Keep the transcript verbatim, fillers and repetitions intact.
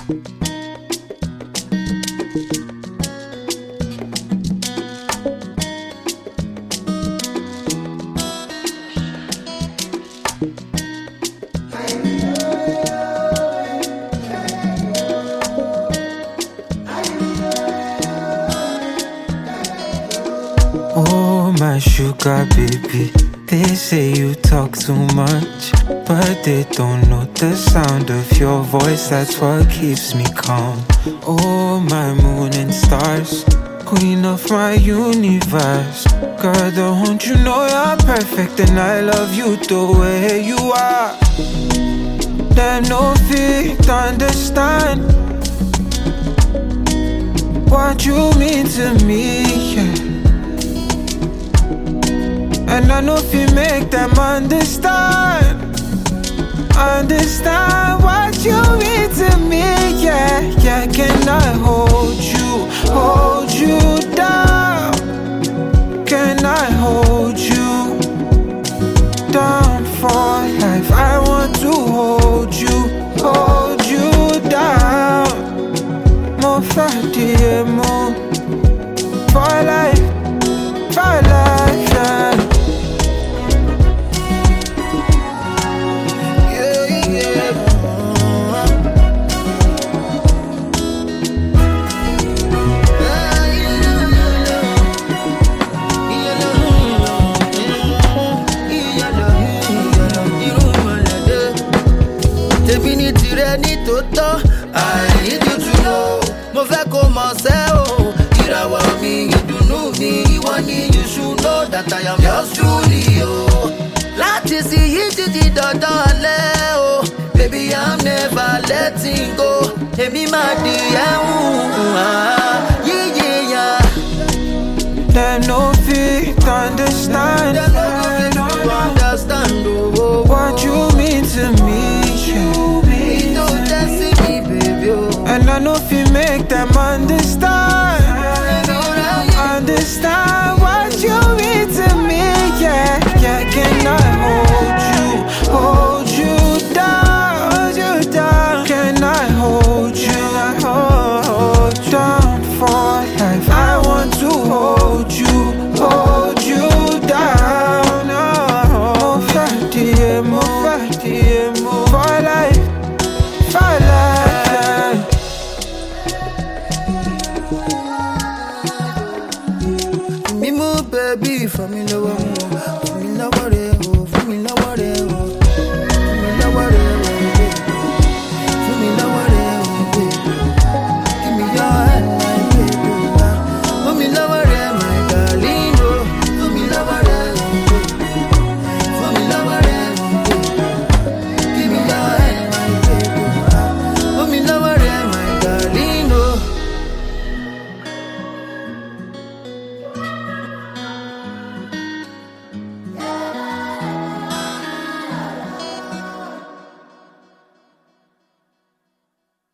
Oh, my sugar baby. They say you talk too much, but they don't know the sound of your voice. That's what keeps me calm. Oh, my moon and stars, queen of my universe. Girl, don't you know you're perfect, and I love you the way you are. There's no fit to understand what you mean to me, yeah. And I know if you make them understand, understand what you mean to me, yeah, yeah. Can I hold you, hold you down? Can I hold you down for life? I want to hold you, hold you down. More for more for life, for life, yeah. I need you to know. Mo fẹ́ kó mọ̀ sẹ́ o. Ìràwọ̀ mi, ìdùnnú mi, ìwọ ni you should know that I am yours truly o. Láti sí yìí títí dandan alẹ́ o. Baby, I'm never letting go. Èmi máa di ẹ̀hún yíyí ya. There's no fit to understand. There's no fit to understand o. What you mean to me, yeah. Baby, and I know if you make them understand, understand